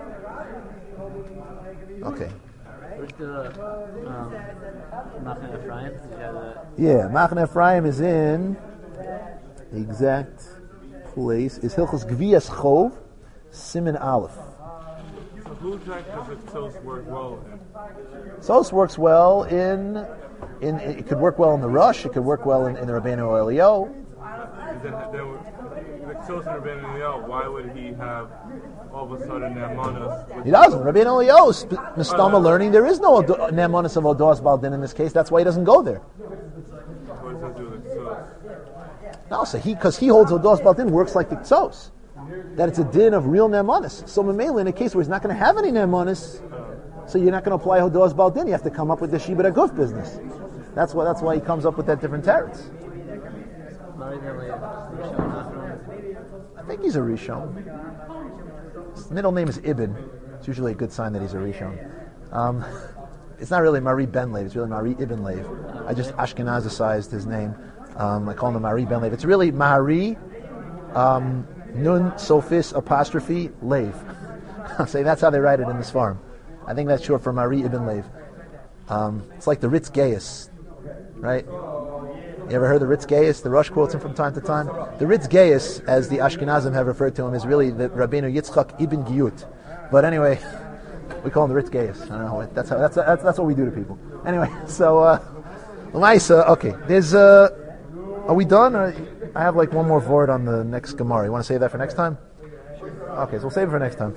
Okay. Where's the um, Machane Ephraim? Did you have that? Yeah, Machane Ephraim is in the exact place, is Hilchos Gvias Chov, Siman Aleph. So who exactly does the Tos work well in? Sos works well in, in, it could work well in the Rush, it could work well in, in the Rabbeinu Elio. Then, then the Tos and Rabbeinu Eliyahu, why would he have all of a sudden ne'emanus? He doesn't. Rabbeinu Elio is Mistama learning there is no Ne'emanus of Hodos Baldin in this case, that's why he doesn't go there. What does that do with the Tos? No, so he, because he holds Hodos Baldin works like the Tzos. That it's a din of real Ne'emanis. So Mamela, in a case where he's not going to have any Ne'emanis, so you're not going to apply Hodos Baldin, you have to come up with the Shibud HaGuf business. That's why, that's why he comes up with that different teretz. Mari ben Lev, Rishon Nachman. I think he's a Rishon. His middle name is Ibn. It's usually a good sign that he's a Rishon. Um, it's not really Mari ben Lev, it's really Mari Ibn Lev. I just Ashkenazicized his name. Um, I call him Mari ben Lev. It's really Mari um, Nun Sophis apostrophe Lev. I'm saying that's how they write it in this farm. I think that's short for Mari ibn Lev. Um, it's like the Ritz Gaius, right? You ever heard the Ritz Gaius? The Rush quotes him from time to time. The Ritz Gaius, as the Ashkenazim have referred to him, is really the Rabbeinu Yitzchak ibn Giyut. But anyway, we call him the Ritz Gaius. I don't know. That's how, that's, that's that's what we do to people. Anyway, so uh, Lamaisa, okay. There's uh, are we done? Or I have like one more word on the next Gemara. You want to save that for next time? Okay, so we'll save it for next time.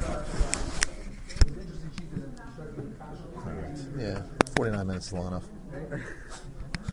Yeah, forty-nine minutes is long enough.